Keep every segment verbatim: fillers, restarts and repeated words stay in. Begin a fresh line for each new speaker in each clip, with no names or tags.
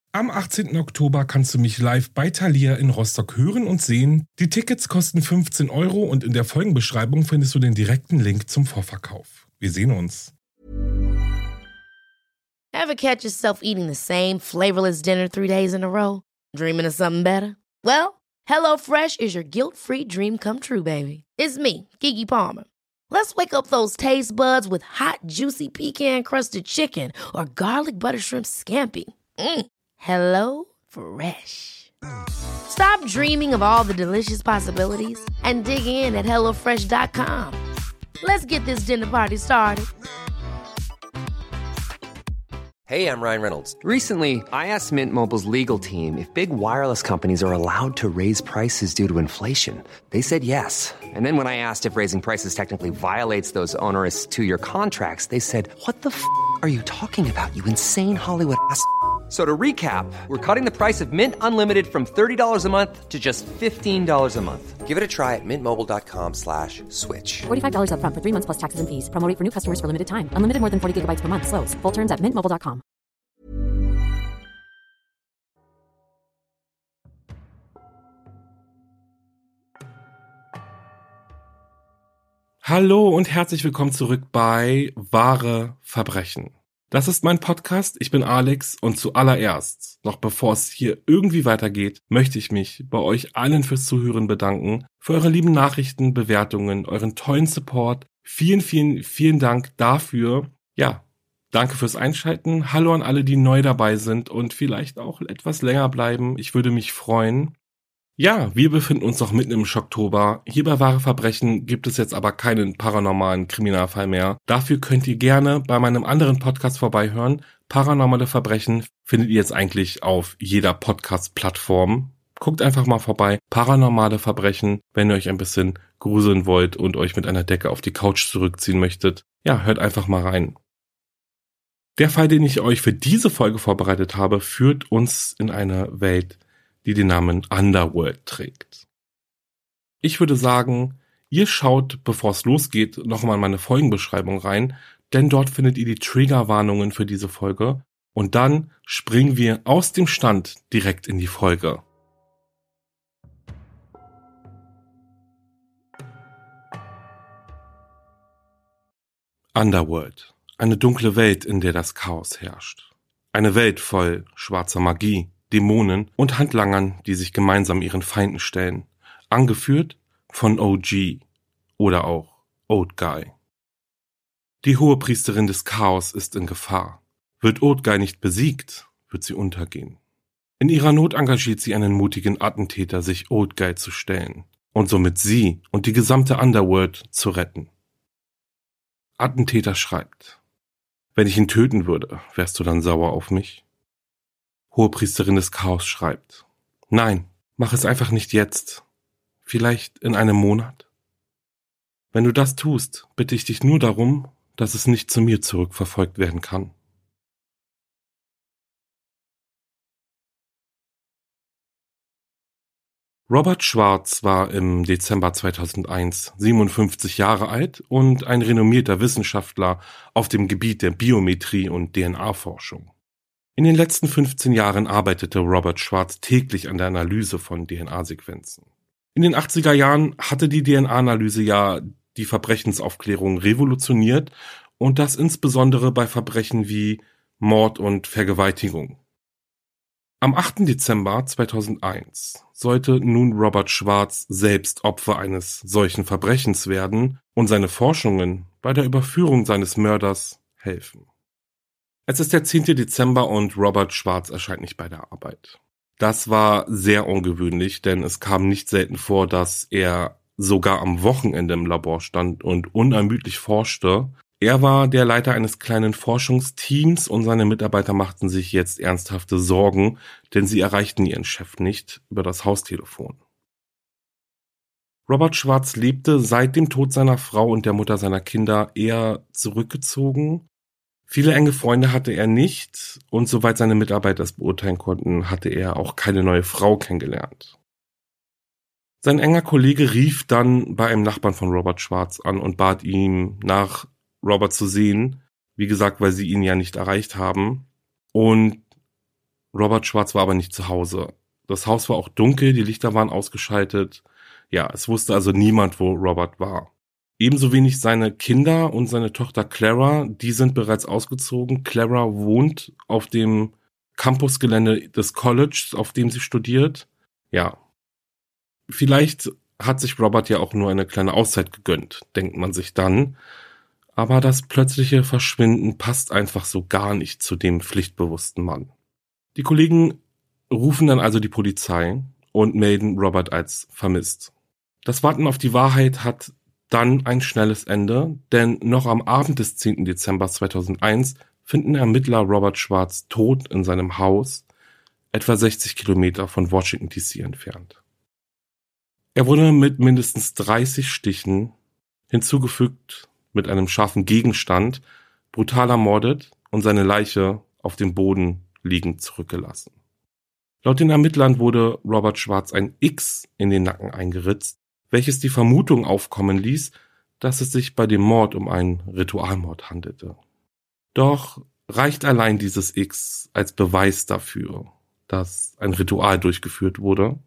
Am achtzehnten Oktober kannst du mich live bei Thalia in Rostock hören und sehen. Die Tickets kosten fünfzehn Euro und in der Folgenbeschreibung findest du den direkten Link zum Vorverkauf. Wir sehen uns.
Ever catch yourself eating the same flavorless dinner three days in a row? Dreaming of something better? Well, HelloFresh is your guilt-free dream come true, baby. It's me, Keke Palmer. Let's wake up those taste buds with hot, juicy pecan-crusted chicken or garlic butter shrimp scampi. Mm. Hello Fresh. Stop dreaming of all the delicious possibilities and dig in at hello fresh dot com. Let's get this dinner party started.
Hey, I'm Ryan Reynolds. Recently, I asked Mint Mobile's legal team if big wireless companies are allowed to raise prices due to inflation. They said yes. And then when I asked if raising prices technically violates those onerous two-year contracts, they said, what the f*** are you talking about, you insane Hollywood ass f- So to recap, we're cutting the price of Mint Unlimited from thirty dollars a month to just fifteen dollars a month. Give it a try at mintmobile.com slash switch.
forty-five dollars up front for three months plus taxes and fees. Promo rate for new customers for limited time. Unlimited more than forty gigabytes per month. Slows full terms at mint mobile dot com.
Hallo und herzlich willkommen zurück bei Wahre Verbrechen. Das ist mein Podcast, ich bin Alex und zuallererst, noch bevor es hier irgendwie weitergeht, möchte ich mich bei euch allen fürs Zuhören bedanken, für eure lieben Nachrichten, Bewertungen, euren tollen Support. Vielen, vielen, vielen Dank dafür. Ja, danke fürs Einschalten. Hallo an alle, die neu dabei sind und vielleicht auch etwas länger bleiben. Ich würde mich freuen. Ja, wir befinden uns noch mitten im Schocktober. Hier bei Wahre Verbrechen gibt es jetzt aber keinen paranormalen Kriminalfall mehr. Dafür könnt ihr gerne bei meinem anderen Podcast vorbeihören. Paranormale Verbrechen findet ihr jetzt eigentlich auf jeder Podcast-Plattform. Guckt einfach mal vorbei. Paranormale Verbrechen, wenn ihr euch ein bisschen gruseln wollt und euch mit einer Decke auf die Couch zurückziehen möchtet. Ja, hört einfach mal rein. Der Fall, den ich euch für diese Folge vorbereitet habe, führt uns in eine Welt, die den Namen Underworld trägt. Ich würde sagen, ihr schaut, bevor es losgeht, nochmal in meine Folgenbeschreibung rein, denn dort findet ihr die Triggerwarnungen für diese Folge und dann springen wir aus dem Stand direkt in die Folge. Underworld, eine dunkle Welt, in der das Chaos herrscht. Eine Welt voll schwarzer Magie, Dämonen und Handlangern, die sich gemeinsam ihren Feinden stellen, angeführt von O G oder auch Old Guy. Die Hohepriesterin des Chaos ist in Gefahr. Wird Old Guy nicht besiegt, wird sie untergehen. In ihrer Not engagiert sie einen mutigen Attentäter, sich Old Guy zu stellen und somit sie und die gesamte Underworld zu retten. Attentäter schreibt: Wenn ich ihn töten würde, wärst du dann sauer auf mich? Hohepriesterin des Chaos schreibt: Nein, mach es einfach nicht jetzt. Vielleicht in einem Monat? Wenn du das tust, bitte ich dich nur darum, dass es nicht zu mir zurückverfolgt werden kann. Robert Schwarz war im Dezember zweitausendeins siebenundfünfzig Jahre alt und ein renommierter Wissenschaftler auf dem Gebiet der Biometrie und D N A-Forschung. In den letzten fünfzehn Jahren arbeitete Robert Schwarz täglich an der Analyse von D N A-Sequenzen. In den achtziger Jahren hatte die D N A-Analyse ja die Verbrechensaufklärung revolutioniert und das insbesondere bei Verbrechen wie Mord und Vergewaltigung. Am achten Dezember zweitausendeins sollte nun Robert Schwarz selbst Opfer eines solchen Verbrechens werden und seine Forschungen bei der Überführung seines Mörders helfen. Es ist der zehnte Dezember und Robert Schwarz erscheint nicht bei der Arbeit. Das war sehr ungewöhnlich, denn es kam nicht selten vor, dass er sogar am Wochenende im Labor stand und unermüdlich forschte. Er war der Leiter eines kleinen Forschungsteams und seine Mitarbeiter machten sich jetzt ernsthafte Sorgen, denn sie erreichten ihren Chef nicht über das Haustelefon. Robert Schwarz lebte seit dem Tod seiner Frau und der Mutter seiner Kinder eher zurückgezogen. Viele enge Freunde hatte er nicht und soweit seine Mitarbeiter es beurteilen konnten, hatte er auch keine neue Frau kennengelernt. Sein enger Kollege rief dann bei einem Nachbarn von Robert Schwarz an und bat ihn, nach Robert zu sehen, wie gesagt, weil sie ihn ja nicht erreicht haben. Und Robert Schwarz war aber nicht zu Hause. Das Haus war auch dunkel, die Lichter waren ausgeschaltet. Ja, es wusste also niemand, wo Robert war. Ebenso wenig seine Kinder und seine Tochter Clara, die sind bereits ausgezogen. Clara wohnt auf dem Campusgelände des Colleges, auf dem sie studiert. Ja, vielleicht hat sich Robert ja auch nur eine kleine Auszeit gegönnt, denkt man sich dann. Aber das plötzliche Verschwinden passt einfach so gar nicht zu dem pflichtbewussten Mann. Die Kollegen rufen dann also die Polizei und melden Robert als vermisst. Das Warten auf die Wahrheit hat dann ein schnelles Ende, denn noch am Abend des zehnten Dezember zweitausendeins finden Ermittler Robert Schwarz tot in seinem Haus, etwa sechzig Kilometer von Washington D C entfernt. Er wurde mit mindestens dreißig Stichen, hinzugefügt mit einem scharfen Gegenstand, brutal ermordet und seine Leiche auf dem Boden liegend zurückgelassen. Laut den Ermittlern wurde Robert Schwarz ein X in den Nacken eingeritzt, welches die Vermutung aufkommen ließ, dass es sich bei dem Mord um einen Ritualmord handelte. Doch reicht allein dieses X als Beweis dafür, dass ein Ritual durchgeführt wurde?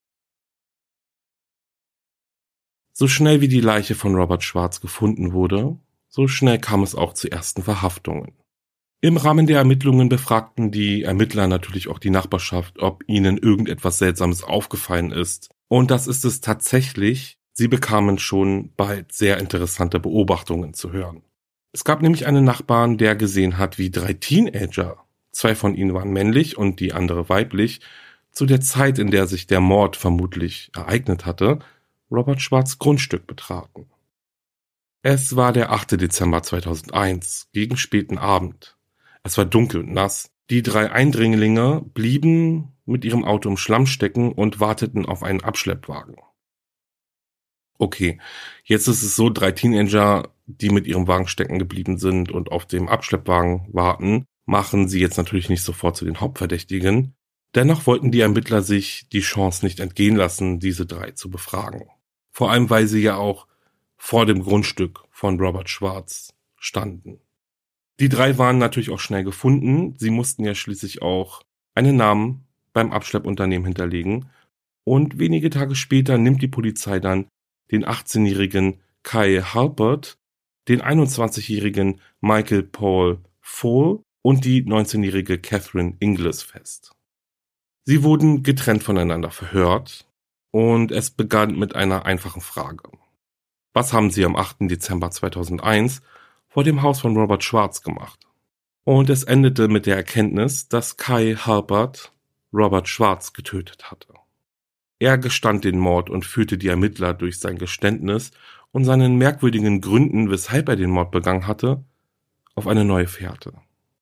So schnell wie die Leiche von Robert Schwarz gefunden wurde, so schnell kam es auch zu ersten Verhaftungen. Im Rahmen der Ermittlungen befragten die Ermittler natürlich auch die Nachbarschaft, ob ihnen irgendetwas Seltsames aufgefallen ist. Und das ist es tatsächlich. Sie bekamen schon bald sehr interessante Beobachtungen zu hören. Es gab nämlich einen Nachbarn, der gesehen hat, wie drei Teenager, zwei von ihnen waren männlich und die andere weiblich, zu der Zeit, in der sich der Mord vermutlich ereignet hatte, Robert Schwarz' Grundstück betraten. Es war der achte Dezember zweitausendeins, gegen späten Abend. Es war dunkel und nass. Die drei Eindringlinge blieben mit ihrem Auto im Schlamm stecken und warteten auf einen Abschleppwagen. Okay, jetzt ist es so, drei Teenager, die mit ihrem Wagen stecken geblieben sind und auf dem Abschleppwagen warten, machen sie jetzt natürlich nicht sofort zu den Hauptverdächtigen. Dennoch wollten die Ermittler sich die Chance nicht entgehen lassen, diese drei zu befragen. Vor allem, weil sie ja auch vor dem Grundstück von Robert Schwarz standen. Die drei waren natürlich auch schnell gefunden. Sie mussten ja schließlich auch einen Namen beim Abschleppunternehmen hinterlegen. Und wenige Tage später nimmt die Polizei dann den achtzehnjährigen Kai Halpert, den einundzwanzigjährigen Michael Paul Fall und die neunzehnjährige Catherine Inglis fest. Sie wurden getrennt voneinander verhört und es begann mit einer einfachen Frage. Was haben Sie am achten Dezember zweitausendeins vor dem Haus von Robert Schwarz gemacht? Und es endete mit der Erkenntnis, dass Kai Halpert Robert Schwarz getötet hatte. Er gestand den Mord und führte die Ermittler durch sein Geständnis und seinen merkwürdigen Gründen, weshalb er den Mord begangen hatte, auf eine neue Fährte.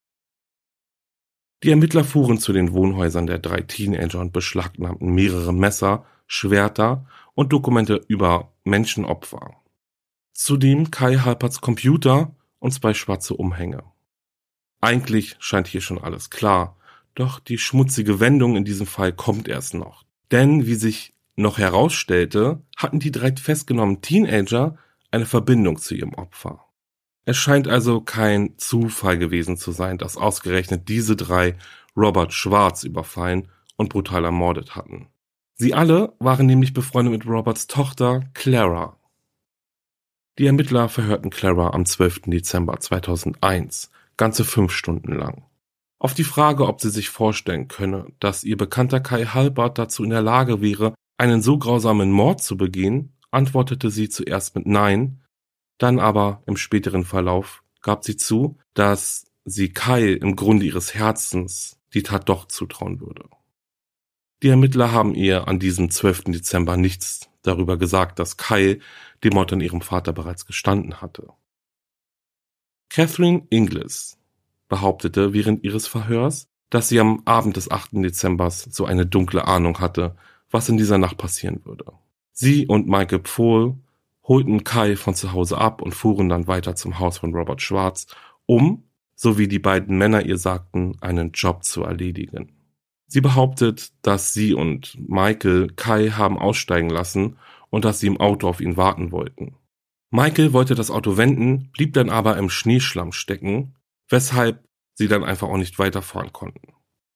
Die Ermittler fuhren zu den Wohnhäusern der drei Teenager und beschlagnahmten mehrere Messer, Schwerter und Dokumente über Menschenopfer. Zudem Kai Halperts Computer und zwei schwarze Umhänge. Eigentlich scheint hier schon alles klar, doch die schmutzige Wendung in diesem Fall kommt erst noch. Denn, wie sich noch herausstellte, hatten die drei festgenommenen Teenager eine Verbindung zu ihrem Opfer. Es scheint also kein Zufall gewesen zu sein, dass ausgerechnet diese drei Robert Schwarz überfallen und brutal ermordet hatten. Sie alle waren nämlich befreundet mit Roberts Tochter Clara. Die Ermittler verhörten Clara am zwölften Dezember zweitausendeins, ganze fünf Stunden lang. Auf die Frage, ob sie sich vorstellen könne, dass ihr Bekannter Kai Halpert dazu in der Lage wäre, einen so grausamen Mord zu begehen, antwortete sie zuerst mit Nein, dann aber im späteren Verlauf gab sie zu, dass sie Kai im Grunde ihres Herzens die Tat doch zutrauen würde. Die Ermittler haben ihr an diesem zwölften Dezember nichts darüber gesagt, dass Kai den Mord an ihrem Vater bereits gestanden hatte. Catherine Inglis behauptete während ihres Verhörs, dass sie am Abend des achten Dezember so eine dunkle Ahnung hatte, was in dieser Nacht passieren würde. Sie und Michael Pfohl holten Kai von zu Hause ab und fuhren dann weiter zum Haus von Robert Schwarz, um, so wie die beiden Männer ihr sagten, einen Job zu erledigen. Sie behauptet, dass sie und Michael Kai haben aussteigen lassen und dass sie im Auto auf ihn warten wollten. Michael wollte das Auto wenden, blieb dann aber im Schneeschlamm stecken, weshalb sie dann einfach auch nicht weiterfahren konnten.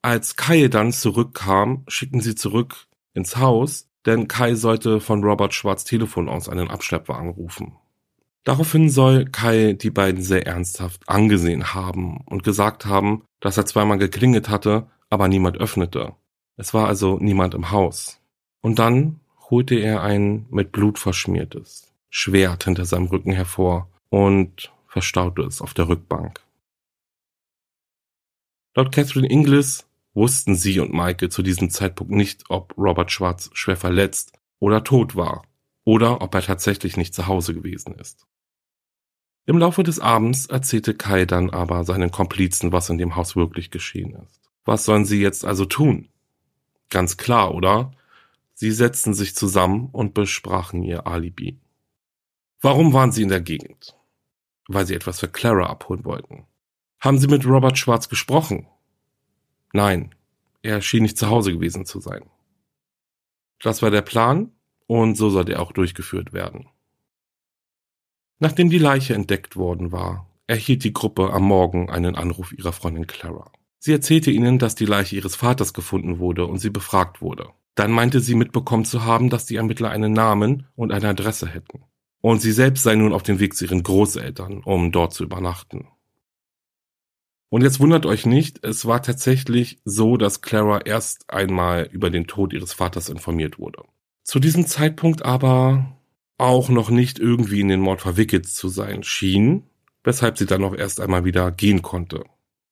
Als Kyle dann zurückkam, schickten sie zurück ins Haus, denn Kyle sollte von Robert Schwarz' Telefon aus einen Abschleppwagen rufen. Daraufhin soll Kyle die beiden sehr ernsthaft angesehen haben und gesagt haben, dass er zweimal geklingelt hatte, aber niemand öffnete. Es war also niemand im Haus. Und dann holte er ein mit Blut verschmiertes Schwert hinter seinem Rücken hervor und verstaute es auf der Rückbank. Laut Catherine Inglis wussten sie und Michael zu diesem Zeitpunkt nicht, ob Robert Schwarz schwer verletzt oder tot war oder ob er tatsächlich nicht zu Hause gewesen ist. Im Laufe des Abends erzählte Kyle dann aber seinen Komplizen, was in dem Haus wirklich geschehen ist. Was sollen sie jetzt also tun? Ganz klar, oder? Sie setzten sich zusammen und besprachen ihr Alibi. Warum waren sie in der Gegend? Weil sie etwas für Clara abholen wollten. Haben sie mit Robert Schwarz gesprochen? Nein, er schien nicht zu Hause gewesen zu sein. Das war der Plan und so sollte er auch durchgeführt werden. Nachdem die Leiche entdeckt worden war, erhielt die Gruppe am Morgen einen Anruf ihrer Freundin Clara. Sie erzählte ihnen, dass die Leiche ihres Vaters gefunden wurde und sie befragt wurde. Dann meinte sie mitbekommen zu haben, dass die Ermittler einen Namen und eine Adresse hätten. Und sie selbst sei nun auf dem Weg zu ihren Großeltern, um dort zu übernachten. Und jetzt wundert euch nicht, es war tatsächlich so, dass Clara erst einmal über den Tod ihres Vaters informiert wurde. Zu diesem Zeitpunkt aber auch noch nicht irgendwie in den Mord verwickelt zu sein schien, weshalb sie dann noch erst einmal wieder gehen konnte.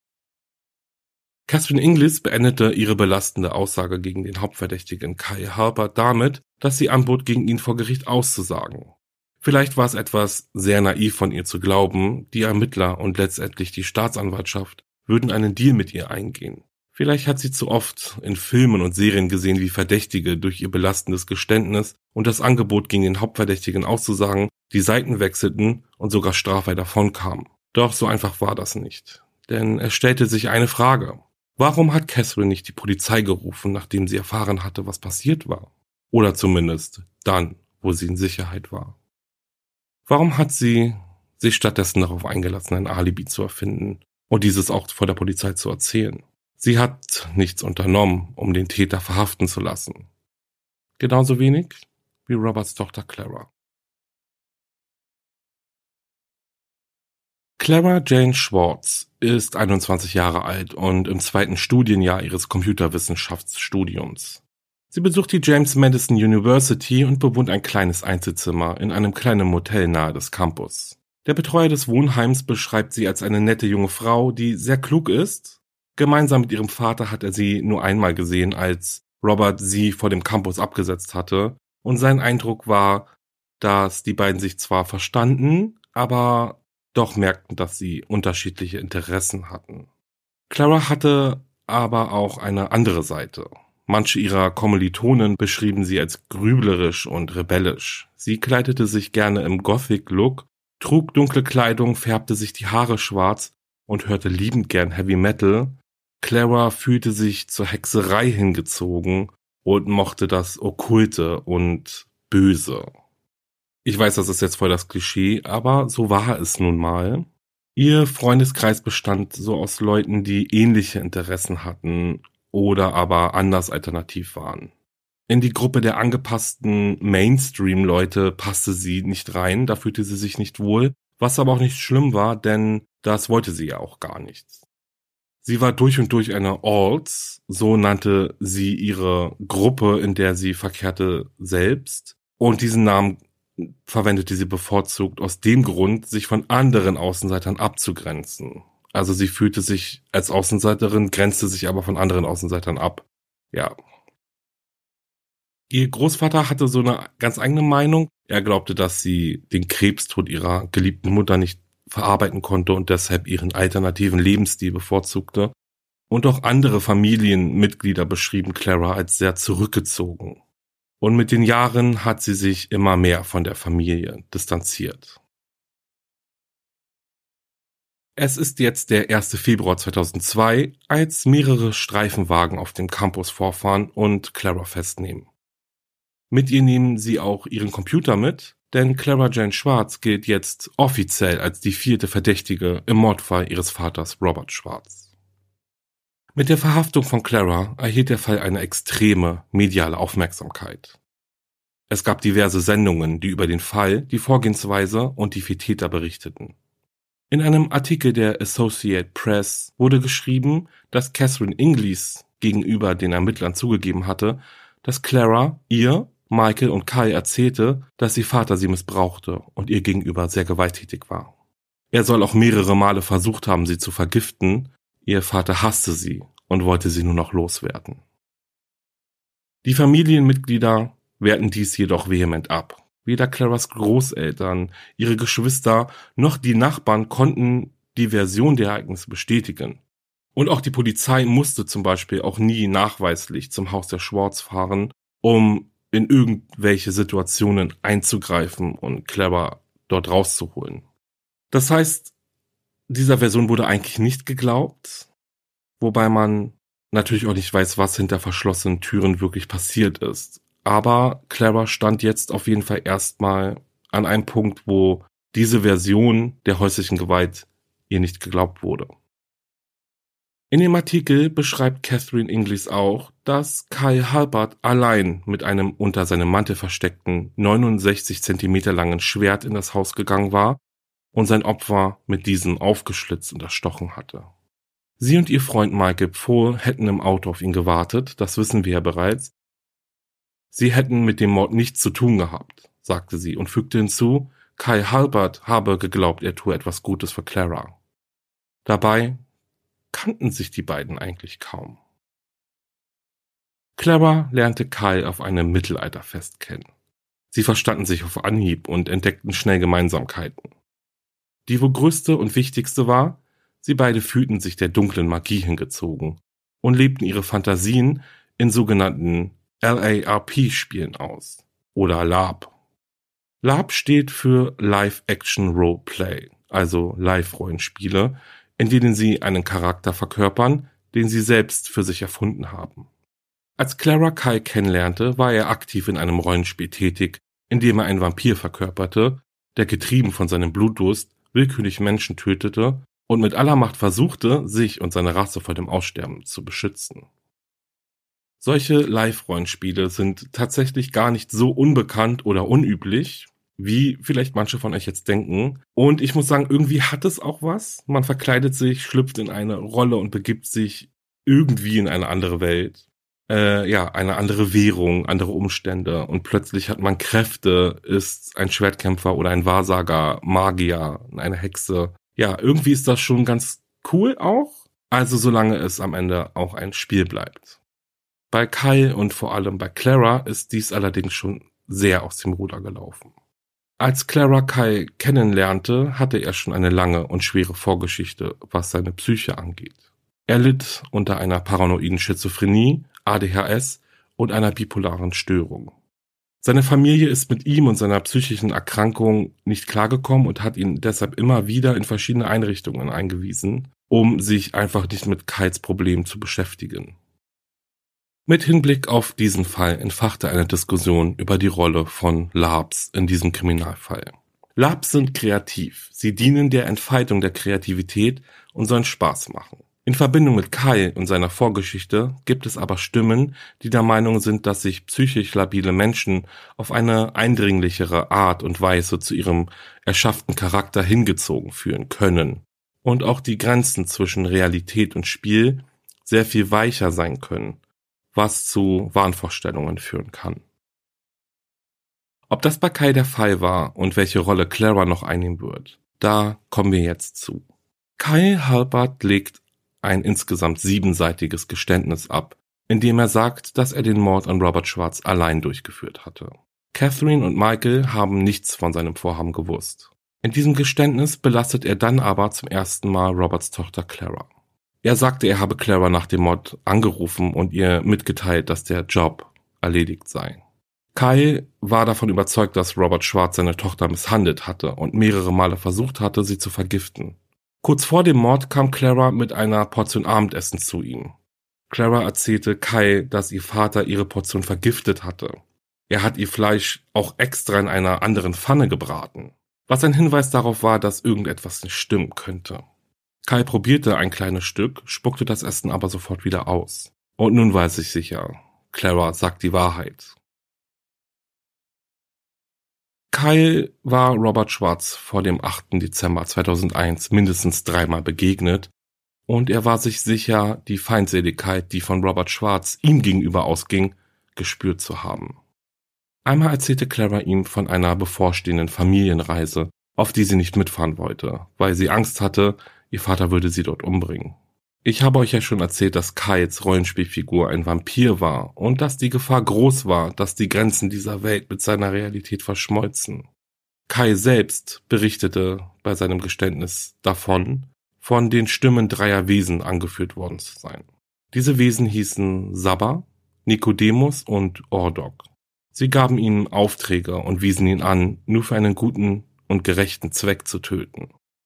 Catherine Inglis beendete ihre belastende Aussage gegen den Hauptverdächtigen Kyle Harper damit, dass sie anbot, gegen ihn vor Gericht auszusagen. Vielleicht war es etwas sehr naiv von ihr zu glauben, die Ermittler und letztendlich die Staatsanwaltschaft würden einen Deal mit ihr eingehen. Vielleicht hat sie zu oft in Filmen und Serien gesehen, wie Verdächtige durch ihr belastendes Geständnis und das Angebot, gegen den Hauptverdächtigen auszusagen, die Seiten wechselten und sogar straffrei davonkamen. Doch so einfach war das nicht. Denn es stellte sich eine Frage. Warum hat Catherine nicht die Polizei gerufen, nachdem sie erfahren hatte, was passiert war? Oder zumindest dann, wo sie in Sicherheit war. Warum hat sie sich stattdessen darauf eingelassen, ein Alibi zu erfinden und dieses auch vor der Polizei zu erzählen? Sie hat nichts unternommen, um den Täter verhaften zu lassen. Genauso wenig wie Roberts Tochter Clara. Clara Jane Schwartz ist einundzwanzig Jahre alt und im zweiten Studienjahr ihres Computerwissenschaftsstudiums. Sie besucht die James Madison University und bewohnt ein kleines Einzelzimmer in einem kleinen Motel nahe des Campus. Der Betreuer des Wohnheims beschreibt sie als eine nette junge Frau, die sehr klug ist. Gemeinsam mit ihrem Vater hat er sie nur einmal gesehen, als Robert sie vor dem Campus abgesetzt hatte. Und sein Eindruck war, dass die beiden sich zwar verstanden, aber doch merkten, dass sie unterschiedliche Interessen hatten. Clara hatte aber auch eine andere Seite. Manche ihrer Kommilitonen beschrieben sie als grüblerisch und rebellisch. Sie kleidete sich gerne im Gothic-Look, trug dunkle Kleidung, färbte sich die Haare schwarz und hörte liebend gern Heavy Metal. Clara fühlte sich zur Hexerei hingezogen und mochte das Okkulte und Böse. Ich weiß, das ist jetzt voll das Klischee, aber so war es nun mal. Ihr Freundeskreis bestand so aus Leuten, die ähnliche Interessen hatten oder aber anders alternativ waren. In die Gruppe der angepassten Mainstream-Leute passte sie nicht rein, da fühlte sie sich nicht wohl, was aber auch nicht schlimm war, denn das wollte sie ja auch gar nicht. Sie war durch und durch eine Alts, so nannte sie ihre Gruppe, in der sie verkehrte, selbst. Und diesen Namen verwendete sie bevorzugt aus dem Grund, sich von anderen Außenseitern abzugrenzen. Also sie fühlte sich als Außenseiterin, grenzte sich aber von anderen Außenseitern ab. Ja. Ihr Großvater hatte so eine ganz eigene Meinung. Er glaubte, dass sie den Krebstod ihrer geliebten Mutter nicht verarbeiten konnte und deshalb ihren alternativen Lebensstil bevorzugte. Und auch andere Familienmitglieder beschrieben Clara als sehr zurückgezogen. Und mit den Jahren hat sie sich immer mehr von der Familie distanziert. Es ist jetzt der erste Februar zweitausendzwei, als mehrere Streifenwagen auf dem Campus vorfahren und Clara festnehmen. Mit ihr nehmen sie auch ihren Computer mit, denn Clara Jane Schwartz gilt jetzt offiziell als die vierte Verdächtige im Mordfall ihres Vaters Robert Schwarz. Mit der Verhaftung von Clara erhielt der Fall eine extreme mediale Aufmerksamkeit. Es gab diverse Sendungen, die über den Fall, die Vorgehensweise und die vier Täter berichteten. In einem Artikel der Associated Press wurde geschrieben, dass Catherine Inglis gegenüber den Ermittlern zugegeben hatte, dass Clara ihr, Michael und Kyle erzählte, dass ihr Vater sie missbrauchte und ihr gegenüber sehr gewalttätig war. Er soll auch mehrere Male versucht haben, sie zu vergiften. Ihr Vater hasste sie und wollte sie nur noch loswerden. Die Familienmitglieder wehrten dies jedoch vehement ab. Weder Claras Großeltern, ihre Geschwister noch die Nachbarn konnten die Version der Ereignisse bestätigen. Und auch die Polizei musste zum Beispiel auch nie nachweislich zum Haus der Schwartz fahren, um in irgendwelche Situationen einzugreifen und Clara dort rauszuholen. Das heißt, dieser Version wurde eigentlich nicht geglaubt, wobei man natürlich auch nicht weiß, was hinter verschlossenen Türen wirklich passiert ist. Aber Clara stand jetzt auf jeden Fall erstmal an einem Punkt, wo diese Version der häuslichen Gewalt ihr nicht geglaubt wurde. In dem Artikel beschreibt Catherine Inglis auch, dass Kyle Halbert allein mit einem unter seinem Mantel versteckten neunundsechzig Zentimeter langen Schwert in das Haus gegangen war und sein Opfer mit diesem aufgeschlitzt und erstochen hatte. Sie und ihr Freund Michael Pfohl hätten im Auto auf ihn gewartet, das wissen wir ja bereits. Sie hätten mit dem Mord nichts zu tun gehabt, sagte sie und fügte hinzu, Kyle Halbert habe geglaubt, er tue etwas Gutes für Clara. Dabei kannten sich die beiden eigentlich kaum. Clara lernte Kyle auf einem Mittelalterfest kennen. Sie verstanden sich auf Anhieb und entdeckten schnell Gemeinsamkeiten. Die wohl größte und wichtigste war, sie beide fühlten sich der dunklen Magie hingezogen und lebten ihre Fantasien in sogenannten L A R P-Spielen aus oder LARP. LARP steht für Live Action Role Play, also Live-Rollenspiele, in denen sie einen Charakter verkörpern, den sie selbst für sich erfunden haben. Als Clara Kyle kennenlernte, war er aktiv in einem Rollenspiel tätig, in dem er einen Vampir verkörperte, der getrieben von seinem Blutdurst willkürlich Menschen tötete und mit aller Macht versuchte, sich und seine Rasse vor dem Aussterben zu beschützen. Solche Live-Rollenspiele sind tatsächlich gar nicht so unbekannt oder unüblich, wie vielleicht manche von euch jetzt denken. Und ich muss sagen, irgendwie hat es auch was. Man verkleidet sich, schlüpft in eine Rolle und begibt sich irgendwie in eine andere Welt. Äh, ja, eine andere Währung, andere Umstände. Und plötzlich hat man Kräfte, ist ein Schwertkämpfer oder ein Wahrsager, Magier, eine Hexe. Ja, irgendwie ist das schon ganz cool auch. Also solange es am Ende auch ein Spiel bleibt. Bei Kyle und vor allem bei Clara ist dies allerdings schon sehr aus dem Ruder gelaufen. Als Clara Kyle kennenlernte, hatte er schon eine lange und schwere Vorgeschichte, was seine Psyche angeht. Er litt unter einer paranoiden Schizophrenie, A D H S und einer bipolaren Störung. Seine Familie ist mit ihm und seiner psychischen Erkrankung nicht klargekommen und hat ihn deshalb immer wieder in verschiedene Einrichtungen eingewiesen, um sich einfach nicht mit Kyles Problem zu beschäftigen. Mit Hinblick auf diesen Fall entfachte eine Diskussion über die Rolle von LARPs in diesem Kriminalfall. LARPs sind kreativ, sie dienen der Entfaltung der Kreativität und sollen Spaß machen. In Verbindung mit Kyle und seiner Vorgeschichte gibt es aber Stimmen, die der Meinung sind, dass sich psychisch labile Menschen auf eine eindringlichere Art und Weise zu ihrem erschafften Charakter hingezogen fühlen können und auch die Grenzen zwischen Realität und Spiel sehr viel weicher sein können, was zu Wahnvorstellungen führen kann. Ob das bei Kyle der Fall war und welche Rolle Clara noch einnehmen wird, da kommen wir jetzt zu. Kyle Halbert legt ein insgesamt siebenseitiges Geständnis ab, in dem er sagt, dass er den Mord an Robert Schwartz allein durchgeführt hatte. Catherine und Michael haben nichts von seinem Vorhaben gewusst. In diesem Geständnis belastet er dann aber zum ersten Mal Roberts Tochter Clara. Er sagte, er habe Clara nach dem Mord angerufen und ihr mitgeteilt, dass der Job erledigt sei. Kyle war davon überzeugt, dass Robert Schwartz seine Tochter misshandelt hatte und mehrere Male versucht hatte, sie zu vergiften. Kurz vor dem Mord kam Clara mit einer Portion Abendessen zu ihm. Clara erzählte Kyle, dass ihr Vater ihre Portion vergiftet hatte. Er hat ihr Fleisch auch extra in einer anderen Pfanne gebraten, was ein Hinweis darauf war, dass irgendetwas nicht stimmen könnte. Kyle probierte ein kleines Stück, spuckte das Essen aber sofort wieder aus. Und nun weiß ich sicher, Clara sagt die Wahrheit. Kyle war Robert Schwartz vor dem achten Dezember zweitausendeins mindestens dreimal begegnet und er war sich sicher, die Feindseligkeit, die von Robert Schwartz ihm gegenüber ausging, gespürt zu haben. Einmal erzählte Clara ihm von einer bevorstehenden Familienreise, auf die sie nicht mitfahren wollte, weil sie Angst hatte, ihr Vater würde sie dort umbringen. Ich habe euch ja schon erzählt, dass Kyles Rollenspielfigur ein Vampir war und dass die Gefahr groß war, dass die Grenzen dieser Welt mit seiner Realität verschmolzen. Kyle selbst berichtete bei seinem Geständnis davon, von den Stimmen dreier Wesen angeführt worden zu sein. Diese Wesen hießen Sabba, Nikodemus und Ordok. Sie gaben ihm Aufträge und wiesen ihn an, nur für einen guten und gerechten Zweck zu töten.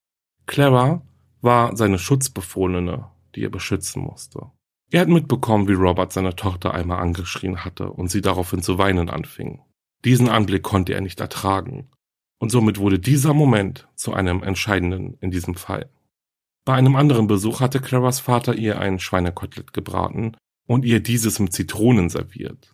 Clara war seine Schutzbefohlene, die er beschützen musste. Er hat mitbekommen, wie Robert seine Tochter einmal angeschrien hatte und sie daraufhin zu weinen anfing. Diesen Anblick konnte er nicht ertragen. Und somit wurde dieser Moment zu einem entscheidenden in diesem Fall. Bei einem anderen Besuch hatte Claras Vater ihr ein Schweinekotelett gebraten und ihr dieses mit Zitronen serviert.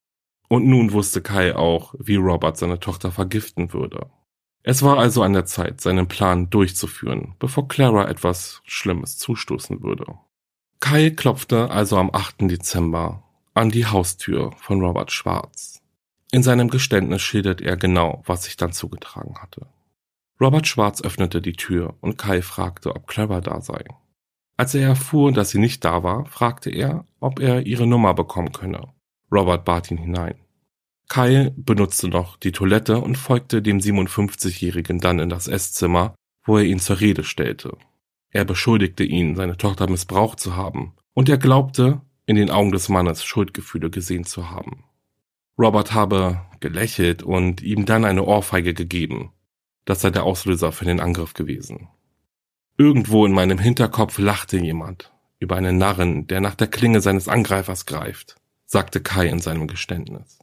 Und nun wusste Kyle auch, wie Robert seine Tochter vergiften würde. Es war also an der Zeit, seinen Plan durchzuführen, bevor Clara etwas Schlimmes zustoßen würde. Kyle klopfte also am achten Dezember an die Haustür von Robert Schwartz. In seinem Geständnis schildert er genau, was sich dann zugetragen hatte. Robert Schwartz öffnete die Tür und Kyle fragte, ob Clara da sei. Als er erfuhr, dass sie nicht da war, fragte er, ob er ihre Nummer bekommen könne. Robert bat ihn hinein. Kyle benutzte noch die Toilette und folgte dem siebenundfünfzigjährigen dann in das Esszimmer, wo er ihn zur Rede stellte. Er beschuldigte ihn, seine Tochter missbraucht zu haben, und er glaubte, in den Augen des Mannes Schuldgefühle gesehen zu haben. Robert habe gelächelt und ihm dann eine Ohrfeige gegeben. Das sei der Auslöser für den Angriff gewesen. Irgendwo in meinem Hinterkopf lachte jemand über einen Narren, der nach der Klinge seines Angreifers greift, sagte Kyle in seinem Geständnis.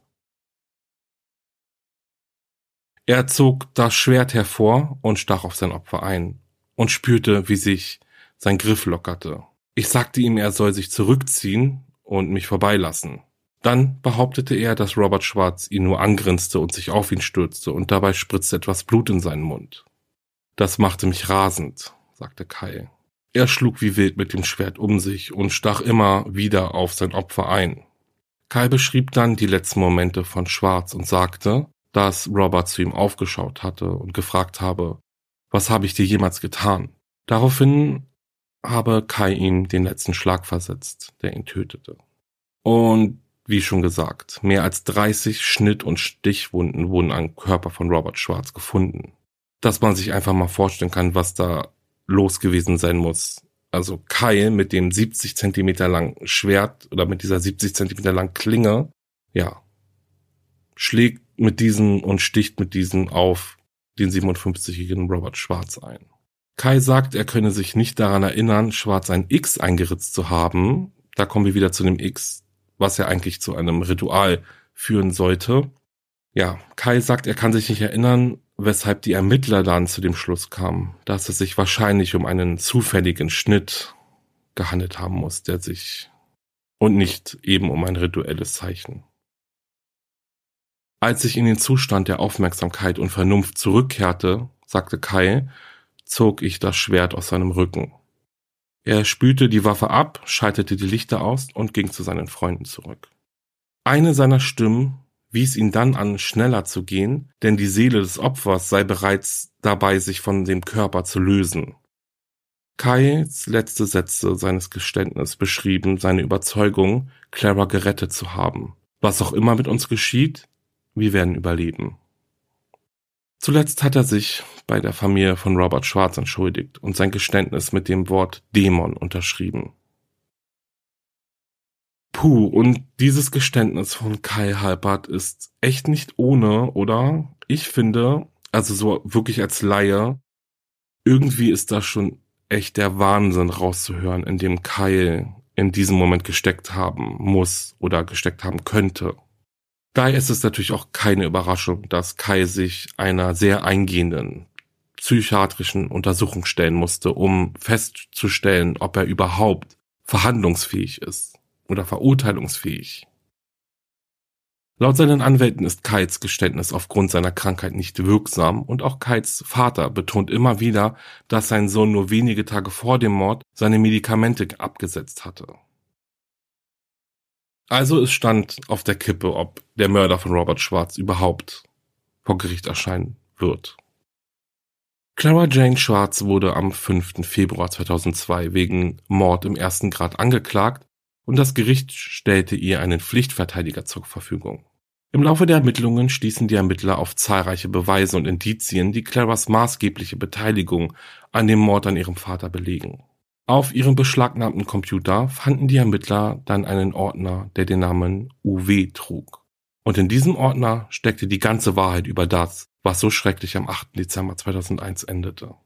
Er zog das Schwert hervor und stach auf sein Opfer ein und spürte, wie sich sein Griff lockerte. Ich sagte ihm, er soll sich zurückziehen und mich vorbeilassen. Dann behauptete er, dass Robert Schwartz ihn nur angrinste und sich auf ihn stürzte und dabei spritzte etwas Blut in seinen Mund. Das machte mich rasend, sagte Kyle. Er schlug wie wild mit dem Schwert um sich und stach immer wieder auf sein Opfer ein. Kyle beschrieb dann die letzten Momente von Schwartz und sagte, dass Robert zu ihm aufgeschaut hatte und gefragt habe, was habe ich dir jemals getan? Daraufhin habe Kyle ihm den letzten Schlag versetzt, der ihn tötete. Und wie schon gesagt, mehr als dreißig Schnitt- und Stichwunden wurden am Körper von Robert Schwartz gefunden. Dass man sich einfach mal vorstellen kann, was da los gewesen sein muss. Also Kyle mit dem siebzig Zentimeter langen Schwert oder mit dieser siebzig Zentimeter langen Klinge, ja, schlägt mit diesen und sticht mit diesen auf den siebenundfünfzigjährigen Robert Schwartz ein. Kyle sagt, er könne sich nicht daran erinnern, Schwartz ein X eingeritzt zu haben. Da kommen wir wieder zu dem X, was ja eigentlich zu einem Ritual führen sollte. Ja, Kyle sagt, er kann sich nicht erinnern, weshalb die Ermittler dann zu dem Schluss kamen, dass es sich wahrscheinlich um einen zufälligen Schnitt gehandelt haben muss, der sich und nicht eben um ein rituelles Zeichen. Als ich in den Zustand der Aufmerksamkeit und Vernunft zurückkehrte, sagte Kyle, zog ich das Schwert aus seinem Rücken. Er spülte die Waffe ab, schaltete die Lichter aus und ging zu seinen Freunden zurück. Eine seiner Stimmen wies ihn dann an, schneller zu gehen, denn die Seele des Opfers sei bereits dabei, sich von dem Körper zu lösen. Kyles letzte Sätze seines Geständnisses beschrieben seine Überzeugung, Clara gerettet zu haben. Was auch immer mit uns geschieht, wir werden überleben. Zuletzt hat er sich bei der Familie von Robert Schwartz entschuldigt und sein Geständnis mit dem Wort Dämon unterschrieben. Puh, und dieses Geständnis von Kyle Halpert ist echt nicht ohne, oder? Ich finde, also so wirklich als Laie, irgendwie ist da schon echt der Wahnsinn rauszuhören, in dem Kyle in diesem Moment gesteckt haben muss oder gesteckt haben könnte. Daher ist es natürlich auch keine Überraschung, dass Kyle sich einer sehr eingehenden psychiatrischen Untersuchung stellen musste, um festzustellen, ob er überhaupt verhandlungsfähig ist oder verurteilungsfähig. Laut seinen Anwälten ist Kyles Geständnis aufgrund seiner Krankheit nicht wirksam und auch Kyles Vater betont immer wieder, dass sein Sohn nur wenige Tage vor dem Mord seine Medikamente abgesetzt hatte. Also es stand auf der Kippe, ob der Mörder von Robert Schwartz überhaupt vor Gericht erscheinen wird. Clara Jane Schwartz wurde am fünften Februar zweitausendzwei wegen Mord im ersten Grad angeklagt und das Gericht stellte ihr einen Pflichtverteidiger zur Verfügung. Im Laufe der Ermittlungen stießen die Ermittler auf zahlreiche Beweise und Indizien, die Claras maßgebliche Beteiligung an dem Mord an ihrem Vater belegen. Auf ihrem beschlagnahmten Computer fanden die Ermittler dann einen Ordner, der den Namen U W trug. Und in diesem Ordner steckte die ganze Wahrheit über das, was so schrecklich am achten Dezember zweitausendeins endete.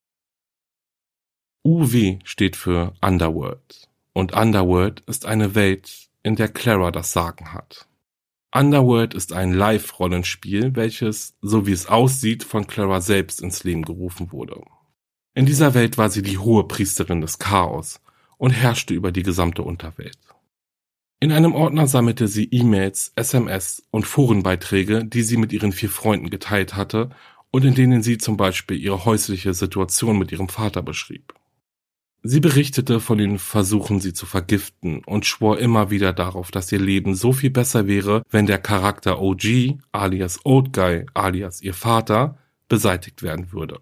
U W steht für Underworld. Und Underworld ist eine Welt, in der Clara das Sagen hat. Underworld ist ein Live-Rollenspiel, welches, so wie es aussieht, von Clara selbst ins Leben gerufen wurde. In dieser Welt war sie die Hohepriesterin des Chaos und herrschte über die gesamte Unterwelt. In einem Ordner sammelte sie E-Mails, S M S und Forenbeiträge, die sie mit ihren vier Freunden geteilt hatte und in denen sie zum Beispiel ihre häusliche Situation mit ihrem Vater beschrieb. Sie berichtete von den Versuchen, sie zu vergiften und schwor immer wieder darauf, dass ihr Leben so viel besser wäre, wenn der Charakter O G alias Old Guy alias ihr Vater beseitigt werden würde.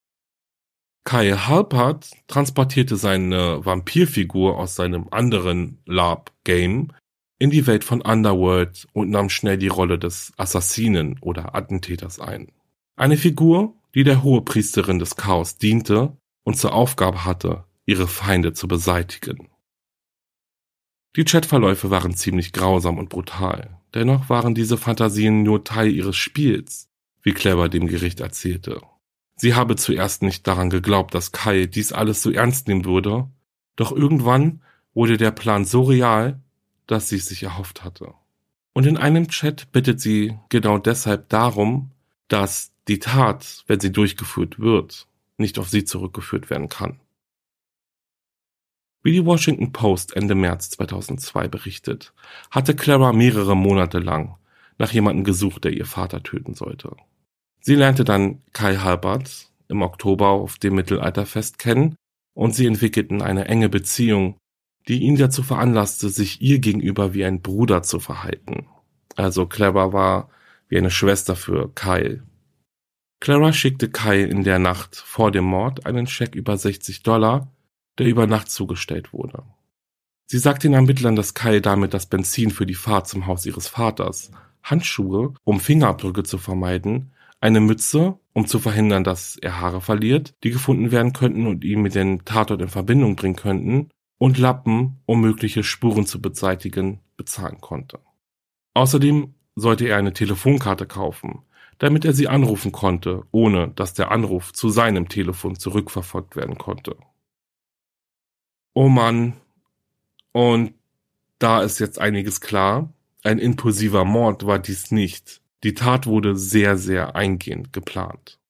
Kyle Halpert transportierte seine Vampirfigur aus seinem anderen LARP-Game in die Welt von Underworld und nahm schnell die Rolle des Assassinen oder Attentäters ein. Eine Figur, die der Hohepriesterin des Chaos diente und zur Aufgabe hatte, ihre Feinde zu beseitigen. Die Chatverläufe waren ziemlich grausam und brutal. Dennoch waren diese Fantasien nur Teil ihres Spiels, wie Clara dem Gericht erzählte. Sie habe zuerst nicht daran geglaubt, dass Kyle dies alles so ernst nehmen würde, doch irgendwann wurde der Plan so real, dass sie es sich erhofft hatte. Und in einem Chat bittet sie genau deshalb darum, dass die Tat, wenn sie durchgeführt wird, nicht auf sie zurückgeführt werden kann. Wie die Washington Post Ende März zweitausendzwei berichtet, hatte Clara mehrere Monate lang nach jemandem gesucht, der ihr Vater töten sollte. Sie lernte dann Kyle Halpert im Oktober auf dem Mittelalterfest kennen und sie entwickelten eine enge Beziehung, die ihn dazu veranlasste, sich ihr gegenüber wie ein Bruder zu verhalten. Also Clara war wie eine Schwester für Kyle. Clara schickte Kyle in der Nacht vor dem Mord einen Scheck über sechzig Dollar, der über Nacht zugestellt wurde. Sie sagte den Ermittlern, dass Kyle damit das Benzin für die Fahrt zum Haus ihres Vaters, Handschuhe, um Fingerabdrücke zu vermeiden, eine Mütze, um zu verhindern, dass er Haare verliert, die gefunden werden könnten und ihn mit dem Tatort in Verbindung bringen könnten, und Lappen, um mögliche Spuren zu beseitigen, bezahlen konnte. Außerdem sollte er eine Telefonkarte kaufen, damit er sie anrufen konnte, ohne dass der Anruf zu seinem Telefon zurückverfolgt werden konnte. Oh Mann, und da ist jetzt einiges klar. Ein impulsiver Mord war dies nicht. Die Tat wurde sehr, sehr eingehend geplant.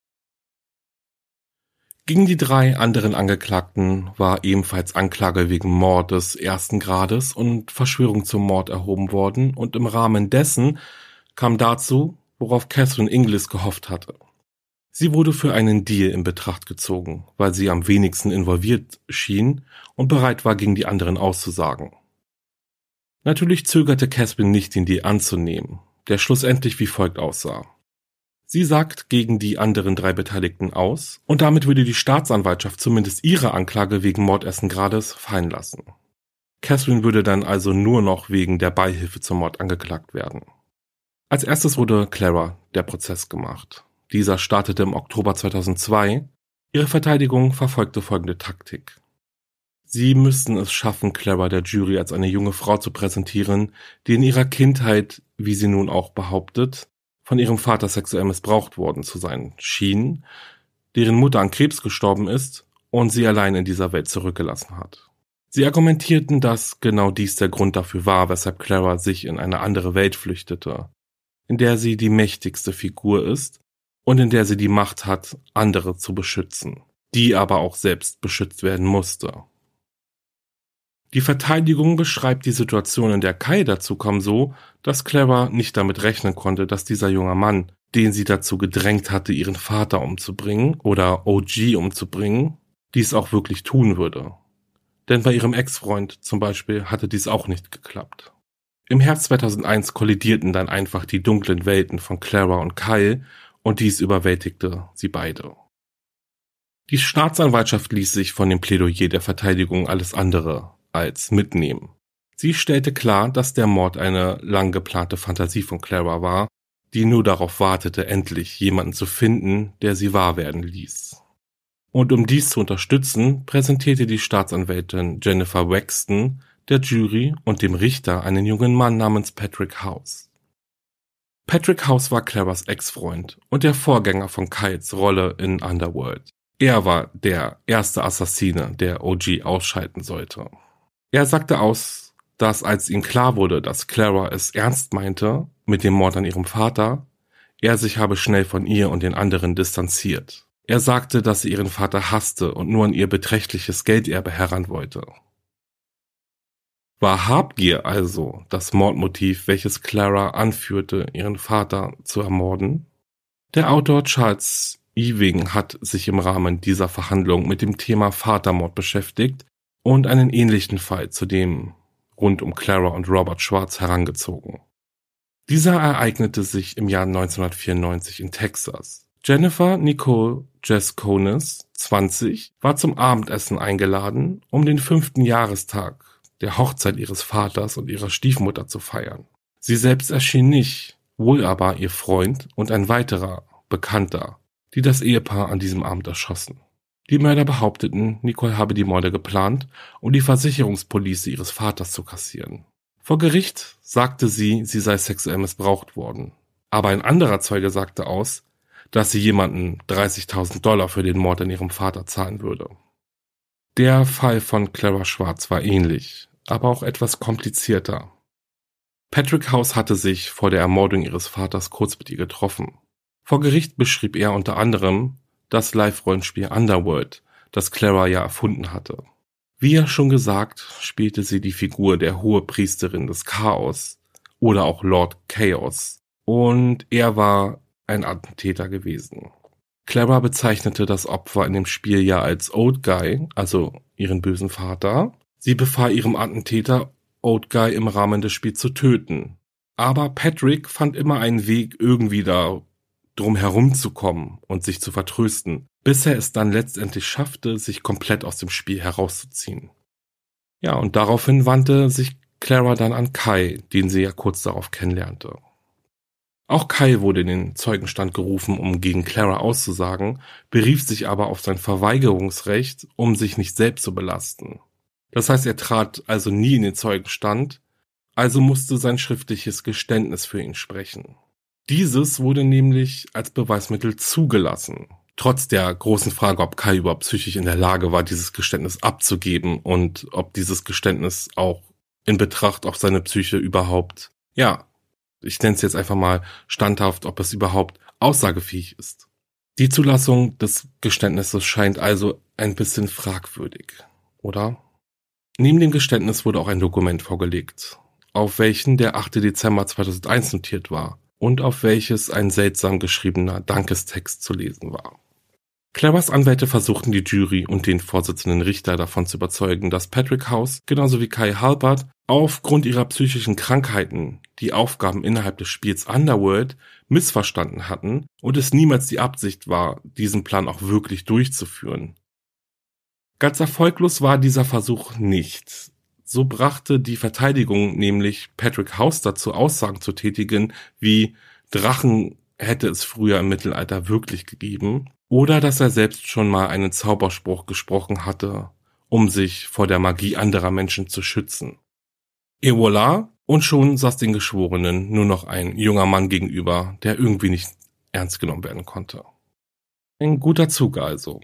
Gegen die drei anderen Angeklagten war ebenfalls Anklage wegen Mordes ersten Grades und Verschwörung zum Mord erhoben worden und im Rahmen dessen kam dazu, worauf Catherine Inglis gehofft hatte. Sie wurde für einen Deal in Betracht gezogen, weil sie am wenigsten involviert schien und bereit war, gegen die anderen auszusagen. Natürlich zögerte Catherine nicht, den Deal anzunehmen, der schlussendlich wie folgt aussah. Sie sagt gegen die anderen drei Beteiligten aus und damit würde die Staatsanwaltschaft zumindest ihre Anklage wegen Mord ersten Grades fallen lassen. Catherine würde dann also nur noch wegen der Beihilfe zum Mord angeklagt werden. Als erstes wurde Clara der Prozess gemacht. Dieser startete im Oktober zweitausendzwei. Ihre Verteidigung verfolgte folgende Taktik. Sie müssten es schaffen, Clara der Jury als eine junge Frau zu präsentieren, die in ihrer Kindheit, wie sie nun auch behauptet, von ihrem Vater sexuell missbraucht worden zu sein schien, deren Mutter an Krebs gestorben ist und sie allein in dieser Welt zurückgelassen hat. Sie argumentierten, dass genau dies der Grund dafür war, weshalb Clara sich in eine andere Welt flüchtete, in der sie die mächtigste Figur ist und in der sie die Macht hat, andere zu beschützen, die aber auch selbst beschützt werden musste. Die Verteidigung beschreibt die Situation, in der Kyle dazu kam, so, dass Clara nicht damit rechnen konnte, dass dieser junge Mann, den sie dazu gedrängt hatte, ihren Vater umzubringen oder O G umzubringen, dies auch wirklich tun würde. Denn bei ihrem Ex-Freund zum Beispiel hatte dies auch nicht geklappt. Im Herbst zweitausendeins kollidierten dann einfach die dunklen Welten von Clara und Kyle und dies überwältigte sie beide. Die Staatsanwaltschaft ließ sich von dem Plädoyer der Verteidigung alles andere als mitnehmen. Sie stellte klar, dass der Mord eine lang geplante Fantasie von Clara war, die nur darauf wartete, endlich jemanden zu finden, der sie wahr werden ließ. Und um dies zu unterstützen, präsentierte die Staatsanwältin Jennifer Wexton der Jury und dem Richter einen jungen Mann namens Patrick House. Patrick House war Claras Ex-Freund und der Vorgänger von Kyles Rolle in Underworld. Er war der erste Assassine, der O G ausschalten sollte. Er sagte aus, dass als ihm klar wurde, dass Clara es ernst meinte mit dem Mord an ihrem Vater, er sich habe schnell von ihr und den anderen distanziert. Er sagte, dass sie ihren Vater hasste und nur an ihr beträchtliches Gelderbe heran wollte. War Habgier also das Mordmotiv, welches Clara anführte, ihren Vater zu ermorden? Der Autor Charles Ewing hat sich im Rahmen dieser Verhandlung mit dem Thema Vatermord beschäftigt und einen ähnlichen Fall zu dem rund um Clara und Robert Schwarz herangezogen. Dieser ereignete sich im Jahr neunzehnhundertvierundneunzig in Texas. Jennifer Nicole Jeskonis, zwanzig, war zum Abendessen eingeladen, um den fünften Jahrestag der Hochzeit ihres Vaters und ihrer Stiefmutter zu feiern. Sie selbst erschien nicht, wohl aber ihr Freund und ein weiterer Bekannter, die das Ehepaar an diesem Abend erschossen. Die Mörder behaupteten, Nicole habe die Morde geplant, um die Versicherungspolice ihres Vaters zu kassieren. Vor Gericht sagte sie, sie sei sexuell missbraucht worden. Aber ein anderer Zeuge sagte aus, dass sie jemanden dreißigtausend Dollar für den Mord an ihrem Vater zahlen würde. Der Fall von Clara Schwarz war ähnlich, aber auch etwas komplizierter. Patrick House hatte sich vor der Ermordung ihres Vaters kurz mit ihr getroffen. Vor Gericht beschrieb er unter anderem das Live-Rollenspiel Underworld, das Clara ja erfunden hatte. Wie ja schon gesagt, spielte sie die Figur der Hohepriesterin des Chaos oder auch Lord Chaos und er war ein Attentäter gewesen. Clara bezeichnete das Opfer in dem Spiel ja als Old Guy, also ihren bösen Vater. Sie befahl ihrem Attentäter, Old Guy im Rahmen des Spiels zu töten. Aber Patrick fand immer einen Weg, irgendwie da drum herumzukommen und sich zu vertrösten, bis er es dann letztendlich schaffte, sich komplett aus dem Spiel herauszuziehen. Ja, und daraufhin wandte sich Clara dann an Kai, den sie ja kurz darauf kennenlernte. Auch Kai wurde in den Zeugenstand gerufen, um gegen Clara auszusagen, berief sich aber auf sein Verweigerungsrecht, um sich nicht selbst zu belasten. Das heißt, er trat also nie in den Zeugenstand, also musste sein schriftliches Geständnis für ihn sprechen. Dieses wurde nämlich als Beweismittel zugelassen, trotz der großen Frage, ob Kai überhaupt psychisch in der Lage war, dieses Geständnis abzugeben und ob dieses Geständnis auch in Betracht auf seine Psyche überhaupt, ja, ich nenne es jetzt einfach mal standhaft, ob es überhaupt aussagefähig ist. Die Zulassung des Geständnisses scheint also ein bisschen fragwürdig, oder? Neben dem Geständnis wurde auch ein Dokument vorgelegt, auf welchen der achte Dezember zweitausendeins notiert war und auf welches ein seltsam geschriebener Dankestext zu lesen war. Claras Anwälte versuchten die Jury und den Vorsitzenden Richter davon zu überzeugen, dass Patrick House, genauso wie Kai Halbert, aufgrund ihrer psychischen Krankheiten die Aufgaben innerhalb des Spiels Underworld missverstanden hatten und es niemals die Absicht war, diesen Plan auch wirklich durchzuführen. Ganz erfolglos war dieser Versuch nicht. So brachte die Verteidigung nämlich Patrick House dazu, Aussagen zu tätigen, wie Drachen hätte es früher im Mittelalter wirklich gegeben, oder dass er selbst schon mal einen Zauberspruch gesprochen hatte, um sich vor der Magie anderer Menschen zu schützen. Et voilà, und schon saß den Geschworenen nur noch ein junger Mann gegenüber, der irgendwie nicht ernst genommen werden konnte. Ein guter Zug also.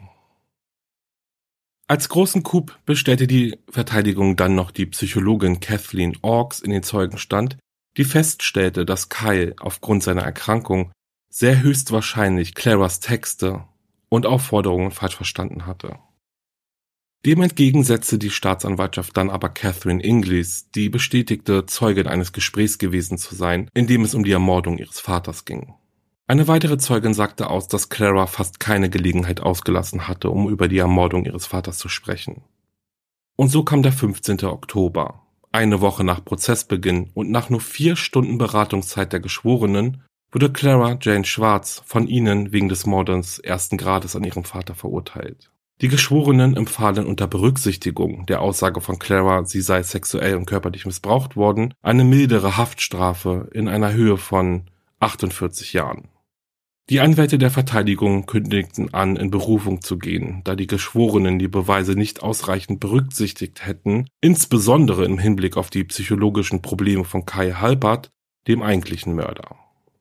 Als großen Coup bestellte die Verteidigung dann noch die Psychologin Kathleen Orks in den Zeugenstand, die feststellte, dass Kyle aufgrund seiner Erkrankung sehr höchstwahrscheinlich Claras Texte und Aufforderungen falsch verstanden hatte. Dem entgegen setzte die Staatsanwaltschaft dann aber Catherine Inglis, die bestätigte, Zeugin eines Gesprächs gewesen zu sein, in dem es um die Ermordung ihres Vaters ging. Eine weitere Zeugin sagte aus, dass Clara fast keine Gelegenheit ausgelassen hatte, um über die Ermordung ihres Vaters zu sprechen. Und so kam der fünfzehnte Oktober, eine Woche nach Prozessbeginn und nach nur vier Stunden Beratungszeit der Geschworenen, wurde Clara Jane Schwarz von ihnen wegen des Mordes ersten Grades an ihrem Vater verurteilt. Die Geschworenen empfahlen unter Berücksichtigung der Aussage von Clara, sie sei sexuell und körperlich missbraucht worden, eine mildere Haftstrafe in einer Höhe von achtundvierzig Jahren. Die Anwälte der Verteidigung kündigten an, in Berufung zu gehen, da die Geschworenen die Beweise nicht ausreichend berücksichtigt hätten, insbesondere im Hinblick auf die psychologischen Probleme von Kyle Halpert, dem eigentlichen Mörder.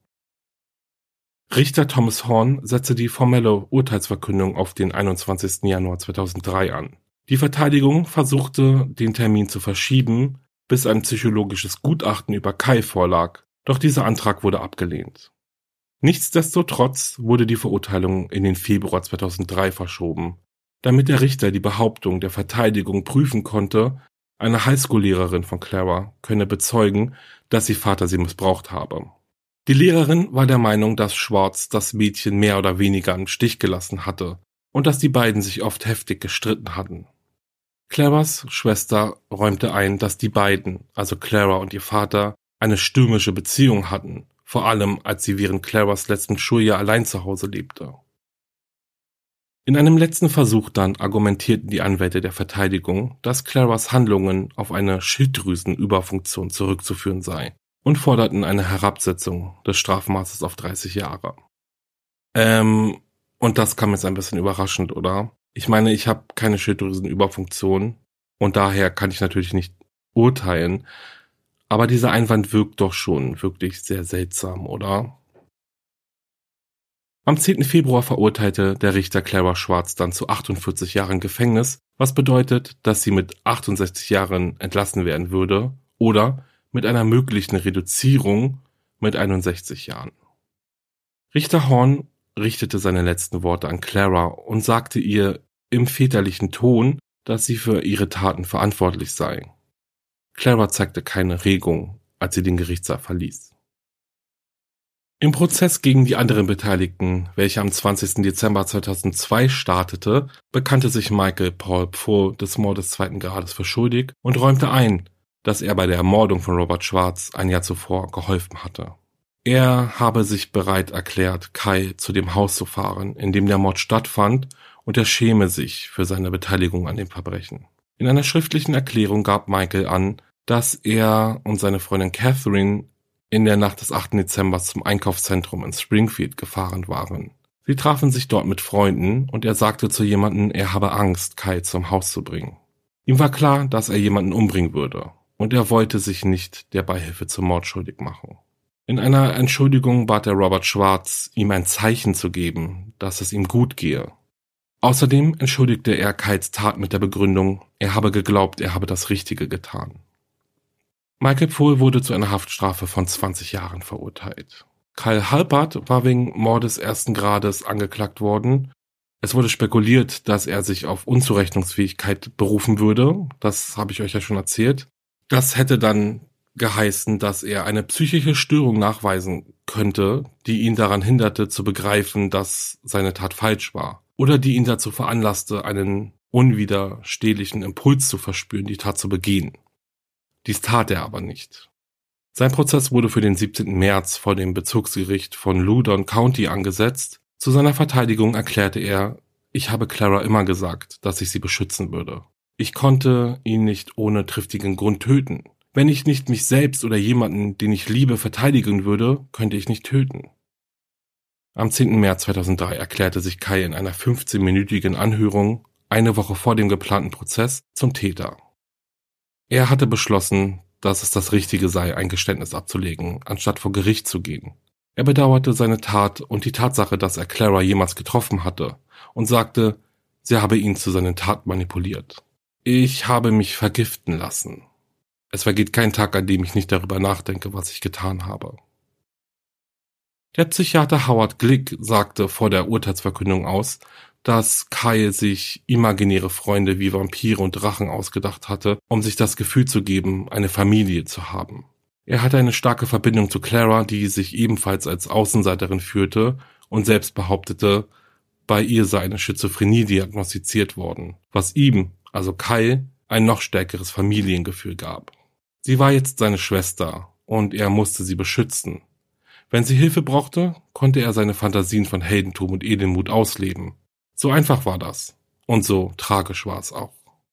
Richter Thomas Horn setzte die formelle Urteilsverkündung auf den einundzwanzigsten Januar zweitausenddrei an. Die Verteidigung versuchte, den Termin zu verschieben, bis ein psychologisches Gutachten über Kyle vorlag, doch dieser Antrag wurde abgelehnt. Nichtsdestotrotz wurde die Verurteilung in den Februar zweitausenddrei verschoben, damit der Richter die Behauptung der Verteidigung prüfen konnte, eine Highschool-Lehrerin von Clara könne bezeugen, dass ihr Vater sie missbraucht habe. Die Lehrerin war der Meinung, dass Schwarz das Mädchen mehr oder weniger im Stich gelassen hatte und dass die beiden sich oft heftig gestritten hatten. Claras Schwester räumte ein, dass die beiden, also Clara und ihr Vater, eine stürmische Beziehung hatten, vor allem als sie während Claras letzten Schuljahr allein zu Hause lebte. In einem letzten Versuch dann argumentierten die Anwälte der Verteidigung, dass Claras Handlungen auf eine Schilddrüsenüberfunktion zurückzuführen sei und forderten eine Herabsetzung des Strafmaßes auf dreißig Jahre. Ähm, und das kam jetzt ein bisschen überraschend, oder? Ich meine, ich habe keine Schilddrüsenüberfunktion und daher kann ich natürlich nicht urteilen, aber dieser Einwand wirkt doch schon wirklich sehr seltsam, oder? Am zehnten Februar verurteilte der Richter Clara Schwarz dann zu achtundvierzig Jahren Gefängnis, was bedeutet, dass sie mit achtundsechzig Jahren entlassen werden würde oder mit einer möglichen Reduzierung mit einundsechzig Jahren. Richter Horn richtete seine letzten Worte an Clara und sagte ihr im väterlichen Ton, dass sie für ihre Taten verantwortlich sei. Clara zeigte keine Regung, als sie den Gerichtssaal verließ. Im Prozess gegen die anderen Beteiligten, welcher am zwanzigsten Dezember zweitausendzwei startete, bekannte sich Michael Paul Pfull des Mordes zweiten Grades für schuldig und räumte ein, dass er bei der Ermordung von Robert Schwarz ein Jahr zuvor geholfen hatte. Er habe sich bereit erklärt, Kyle zu dem Haus zu fahren, in dem der Mord stattfand, und er schäme sich für seine Beteiligung an dem Verbrechen. In einer schriftlichen Erklärung gab Michael an, dass er und seine Freundin Catherine in der Nacht des achten Dezember zum Einkaufszentrum in Springfield gefahren waren. Sie trafen sich dort mit Freunden und er sagte zu jemandem, er habe Angst, Kyle zum Haus zu bringen. Ihm war klar, dass er jemanden umbringen würde und er wollte sich nicht der Beihilfe zum Mord schuldig machen. In einer Entschuldigung bat er Robert Schwarz, ihm ein Zeichen zu geben, dass es ihm gut gehe. Außerdem entschuldigte er Kyles Tat mit der Begründung, er habe geglaubt, er habe das Richtige getan. Michael Pfull wurde zu einer Haftstrafe von zwanzig Jahren verurteilt. Kyle Halpert war wegen Mordes ersten Grades angeklagt worden. Es wurde spekuliert, dass er sich auf Unzurechnungsfähigkeit berufen würde. Das habe ich euch ja schon erzählt. Das hätte dann geheißen, dass er eine psychische Störung nachweisen könnte, die ihn daran hinderte zu begreifen, dass seine Tat falsch war. Oder die ihn dazu veranlasste, einen unwiderstehlichen Impuls zu verspüren, die Tat zu begehen. Dies tat er aber nicht. Sein Prozess wurde für den siebzehnten März vor dem Bezirksgericht von Loudoun County angesetzt. Zu seiner Verteidigung erklärte er, ich habe Clara immer gesagt, dass ich sie beschützen würde. Ich konnte ihn nicht ohne triftigen Grund töten. Wenn ich nicht mich selbst oder jemanden, den ich liebe, verteidigen würde, könnte ich nicht töten. Am zehnten März zweitausenddrei erklärte sich Kyle in einer fünfzehnminütigen Anhörung, eine Woche vor dem geplanten Prozess, zum Täter. Er hatte beschlossen, dass es das Richtige sei, ein Geständnis abzulegen, anstatt vor Gericht zu gehen. Er bedauerte seine Tat und die Tatsache, dass er Clara jemals getroffen hatte, und sagte, sie habe ihn zu seinen Taten manipuliert. Ich habe mich vergiften lassen. Es vergeht kein Tag, an dem ich nicht darüber nachdenke, was ich getan habe. Der Psychiater Howard Glick sagte vor der Urteilsverkündung aus, dass Kyle sich imaginäre Freunde wie Vampire und Drachen ausgedacht hatte, um sich das Gefühl zu geben, eine Familie zu haben. Er hatte eine starke Verbindung zu Clara, die sich ebenfalls als Außenseiterin fühlte und selbst behauptete, bei ihr sei eine Schizophrenie diagnostiziert worden, was ihm, also Kyle, ein noch stärkeres Familiengefühl gab. Sie war jetzt seine Schwester und er musste sie beschützen. Wenn sie Hilfe brauchte, konnte er seine Fantasien von Heldentum und Edelmut ausleben. So einfach war das. Und so tragisch war es auch.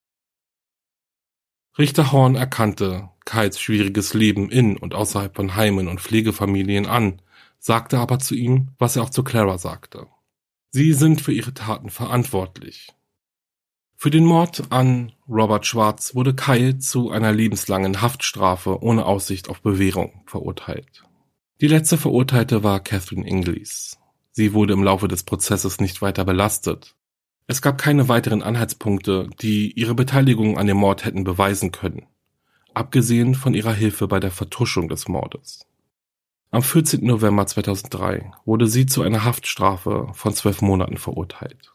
Richter Horn erkannte Kyles schwieriges Leben in und außerhalb von Heimen und Pflegefamilien an, sagte aber zu ihm, was er auch zu Clara sagte. Sie sind für ihre Taten verantwortlich. Für den Mord an Robert Schwartz wurde Kyle zu einer lebenslangen Haftstrafe ohne Aussicht auf Bewährung verurteilt. Die letzte Verurteilte war Catherine Inglis. Sie wurde im Laufe des Prozesses nicht weiter belastet. Es gab keine weiteren Anhaltspunkte, die ihre Beteiligung an dem Mord hätten beweisen können, abgesehen von ihrer Hilfe bei der Vertuschung des Mordes. Am vierzehnten November zweitausenddrei wurde sie zu einer Haftstrafe von zwölf Monaten verurteilt.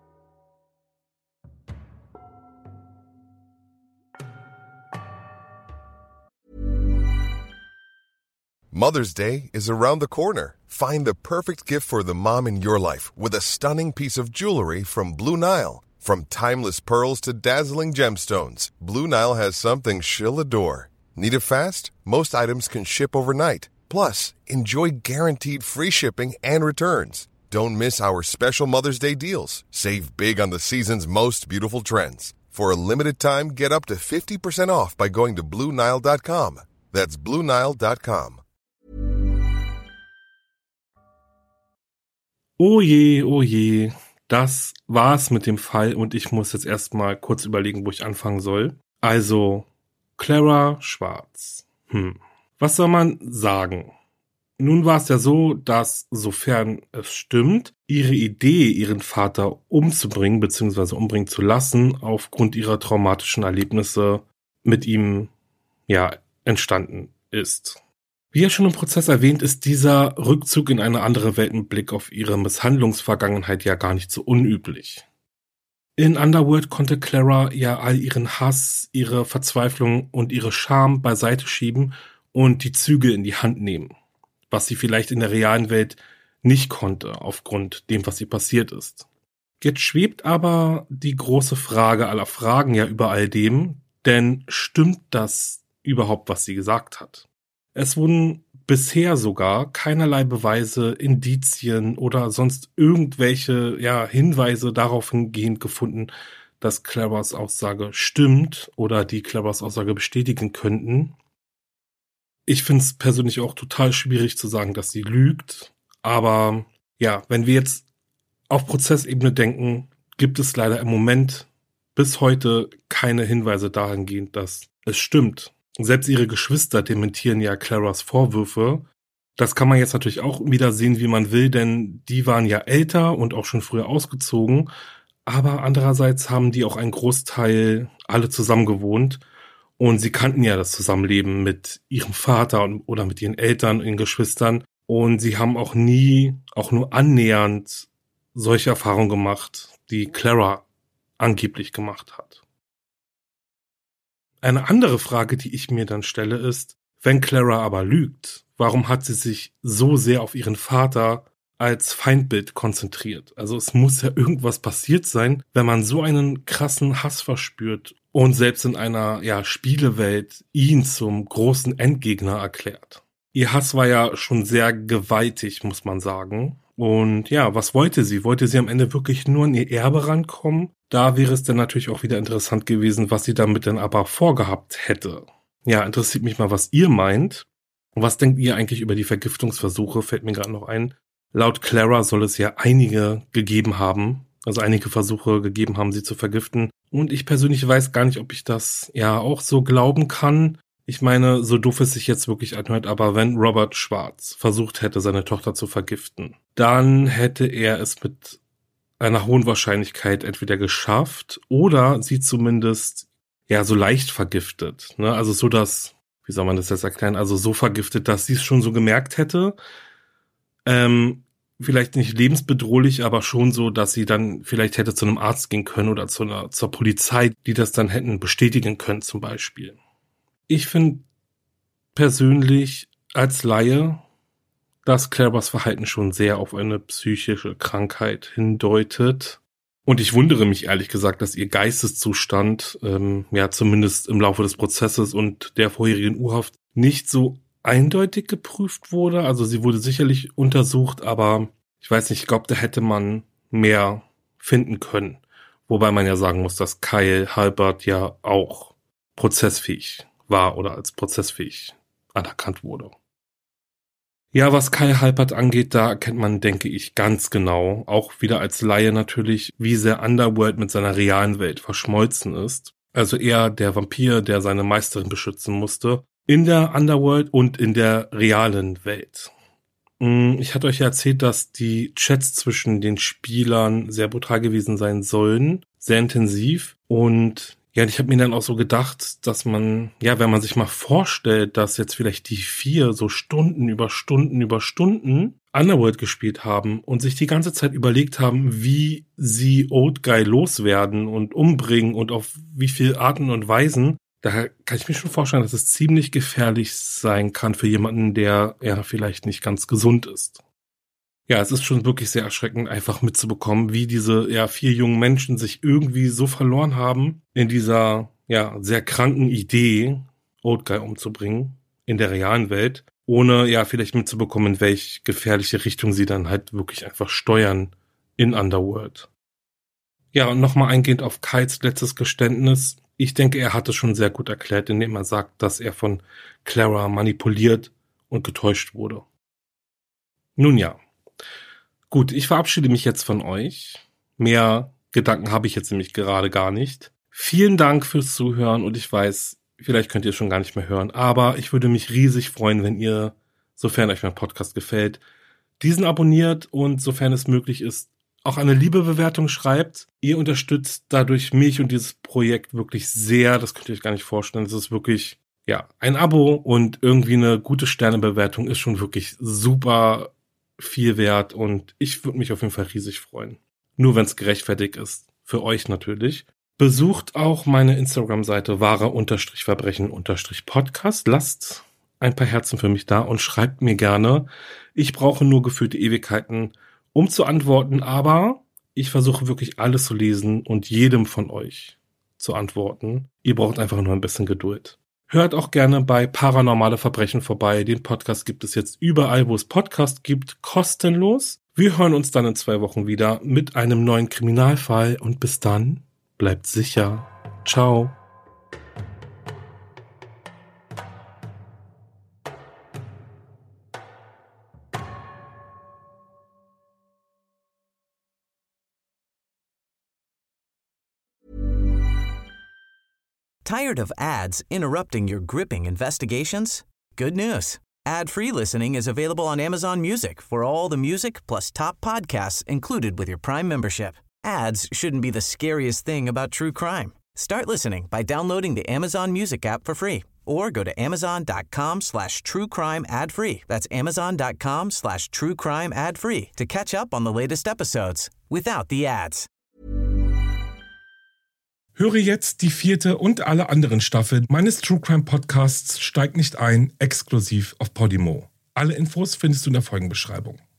Mother's Day is around the corner. Find the perfect gift for the mom in your life with a stunning piece of jewelry from Blue Nile. From timeless pearls to dazzling gemstones, Blue Nile has something she'll adore. Need it fast? Most items can ship overnight. Plus, enjoy guaranteed free shipping and returns. Don't miss our special Mother's Day deals. Save big on the season's most beautiful trends. For a limited time, get up to fifty percent off by going to Blue Nile dot com. That's Blue Nile dot com.
Oh je, oh je, das war's mit dem Fall und ich muss jetzt erstmal kurz überlegen, wo ich anfangen soll. Also, Clara Schwartz. Hm. Was soll man sagen? Nun war es ja so, dass, sofern es stimmt, ihre Idee, ihren Vater umzubringen bzw. umbringen zu lassen, aufgrund ihrer traumatischen Erlebnisse mit ihm, ja, entstanden ist. Wie ja schon im Prozess erwähnt, ist dieser Rückzug in eine andere Welt mit Blick auf ihre Misshandlungsvergangenheit ja gar nicht so unüblich. In Underworld konnte Clara ja all ihren Hass, ihre Verzweiflung und ihre Scham beiseite schieben und die Zügel in die Hand nehmen, was sie vielleicht in der realen Welt nicht konnte, aufgrund dem, was ihr passiert ist. Jetzt schwebt aber die große Frage aller Fragen ja über all dem, denn stimmt das überhaupt, was sie gesagt hat? Es wurden bisher sogar keinerlei Beweise, Indizien oder sonst irgendwelche ja, Hinweise darauf hingehend gefunden, dass Claras Aussage stimmt oder die Claras Aussage bestätigen könnten. Ich finde es persönlich auch total schwierig zu sagen, dass sie lügt, aber ja, wenn wir jetzt auf Prozessebene denken, gibt es leider im Moment bis heute keine Hinweise dahingehend, dass es stimmt. Selbst ihre Geschwister dementieren ja Claras Vorwürfe. Das kann man jetzt natürlich auch wieder sehen, wie man will, denn die waren ja älter und auch schon früher ausgezogen. Aber andererseits haben die auch einen Großteil alle zusammen gewohnt. Und sie kannten ja das Zusammenleben mit ihrem Vater oder mit ihren Eltern, ihren Geschwistern. Und sie haben auch nie, auch nur annähernd solche Erfahrungen gemacht, die Clara angeblich gemacht hat. Eine andere Frage, die ich mir dann stelle, ist, wenn Clara aber lügt, warum hat sie sich so sehr auf ihren Vater als Feindbild konzentriert? Also es muss ja irgendwas passiert sein, wenn man so einen krassen Hass verspürt und selbst in einer ja, Spielewelt ihn zum großen Endgegner erklärt. Ihr Hass war ja schon sehr gewaltig, muss man sagen. Und ja, was wollte sie? Wollte sie am Ende wirklich nur an ihr Erbe rankommen? Da wäre es dann natürlich auch wieder interessant gewesen, was sie damit denn aber vorgehabt hätte. Ja, interessiert mich mal, was ihr meint. Und was denkt ihr eigentlich über die Vergiftungsversuche? Fällt mir gerade noch ein. Laut Clara soll es ja einige gegeben haben. Also einige Versuche gegeben haben, sie zu vergiften. Und ich persönlich weiß gar nicht, ob ich das ja auch so glauben kann. Ich meine, so doof es sich jetzt wirklich anhört, aber wenn Robert Schwartz versucht hätte, seine Tochter zu vergiften, dann hätte er es mit einer hohen Wahrscheinlichkeit entweder geschafft oder sie zumindest ja so leicht vergiftet. Ne? Also so, dass, wie soll man das jetzt erklären, also so vergiftet, dass sie es schon so gemerkt hätte. Ähm, vielleicht nicht lebensbedrohlich, aber schon so, dass sie dann vielleicht hätte zu einem Arzt gehen können oder zu einer, zur Polizei, die das dann hätten bestätigen können zum Beispiel. Ich finde persönlich als Laie, dass Claras Verhalten schon sehr auf eine psychische Krankheit hindeutet. Und ich wundere mich ehrlich gesagt, dass ihr Geisteszustand, ähm, ja zumindest im Laufe des Prozesses und der vorherigen U-Haft, nicht so eindeutig geprüft wurde. Also sie wurde sicherlich untersucht, aber ich weiß nicht, ich glaube, da hätte man mehr finden können. Wobei man ja sagen muss, dass Kyle Halbert ja auch prozessfähig war oder als prozessfähig anerkannt wurde. Ja, was Kyle Halbert angeht, da erkennt man, denke ich, ganz genau, auch wieder als Laie natürlich, wie sehr Underworld mit seiner realen Welt verschmolzen ist. Also er, der Vampir, der seine Meisterin beschützen musste, in der Underworld und in der realen Welt. Ich hatte euch ja erzählt, dass die Chats zwischen den Spielern sehr brutal gewesen sein sollen, sehr intensiv. Und ja, ich habe mir dann auch so gedacht, dass man, ja, wenn man sich mal vorstellt, dass jetzt vielleicht die vier so Stunden über Stunden über Stunden Underworld gespielt haben und sich die ganze Zeit überlegt haben, wie sie Old Guy loswerden und umbringen und auf wie viele Arten und Weisen, da kann ich mir schon vorstellen, dass es ziemlich gefährlich sein kann für jemanden, der ja vielleicht nicht ganz gesund ist. Ja, es ist schon wirklich sehr erschreckend, einfach mitzubekommen, wie diese ja vier jungen Menschen sich irgendwie so verloren haben in dieser ja sehr kranken Idee, Old Guy umzubringen in der realen Welt, ohne ja vielleicht mitzubekommen, in welche gefährliche Richtung sie dann halt wirklich einfach steuern in Underworld. Ja, und nochmal eingehend auf Kyles letztes Geständnis. Ich denke, er hat es schon sehr gut erklärt, indem er sagt, dass er von Clara manipuliert und getäuscht wurde. Nun ja. Gut, ich verabschiede mich jetzt von euch. Mehr Gedanken habe ich jetzt nämlich gerade gar nicht. Vielen Dank fürs Zuhören und ich weiß, vielleicht könnt ihr es schon gar nicht mehr hören, aber ich würde mich riesig freuen, wenn ihr, sofern euch mein Podcast gefällt, diesen abonniert und sofern es möglich ist, auch eine Liebebewertung schreibt. Ihr unterstützt dadurch mich und dieses Projekt wirklich sehr, das könnt ihr euch gar nicht vorstellen. Es ist wirklich, ja, ein Abo und irgendwie eine gute Sternebewertung ist schon wirklich super viel wert und ich würde mich auf jeden Fall riesig freuen. Nur wenn es gerechtfertigt ist. Für euch natürlich. Besucht auch meine Instagram-Seite wahre-verbrechen-podcast. Lasst ein paar Herzen für mich da und schreibt mir gerne. Ich brauche nur gefühlte Ewigkeiten, um zu antworten, aber ich versuche wirklich alles zu lesen und jedem von euch zu antworten. Ihr braucht einfach nur ein bisschen Geduld. Hört auch gerne bei Paranormale Verbrechen vorbei. Den Podcast gibt es jetzt überall, wo es Podcasts gibt, kostenlos. Wir hören uns dann in zwei Wochen wieder mit einem neuen Kriminalfall. Und bis dann, bleibt sicher. Ciao.
Tired of ads interrupting your gripping investigations? Good news. Ad-free listening is available on Amazon Music for all the music plus top podcasts included with your Prime membership. Ads shouldn't be the scariest thing about true crime. Start listening by downloading the Amazon Music app for free or go to amazon.com slash true crime ad free. That's amazon.com slash true crime ad free to catch up on the latest episodes without the ads.
Höre jetzt die vierte und alle anderen Staffeln meines True Crime Podcasts Steig nicht ein, exklusiv auf Podimo. Alle Infos findest du in der Folgenbeschreibung.